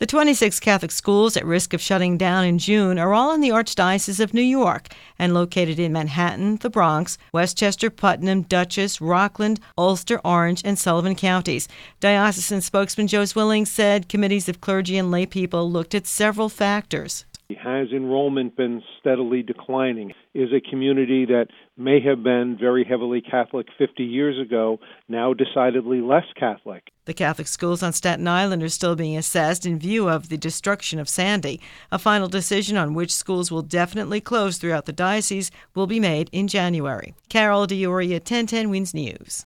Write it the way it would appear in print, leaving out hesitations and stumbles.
The 26 Catholic schools at risk of shutting down in June are all in the Archdiocese of New York and located in Manhattan, the Bronx, Westchester, Putnam, Dutchess, Rockland, Ulster, Orange, and Sullivan counties. Diocesan spokesman Joe Zwilling said committees of clergy and lay people looked at several factors. Has enrollment been steadily declining? Is a community that may have been very heavily Catholic 50 years ago now decidedly less Catholic? The Catholic schools on Staten Island are still being assessed in view of the destruction of Sandy. A final decision on which schools will definitely close throughout the diocese will be made in January. Carol D'Auria, 1010 Wins News.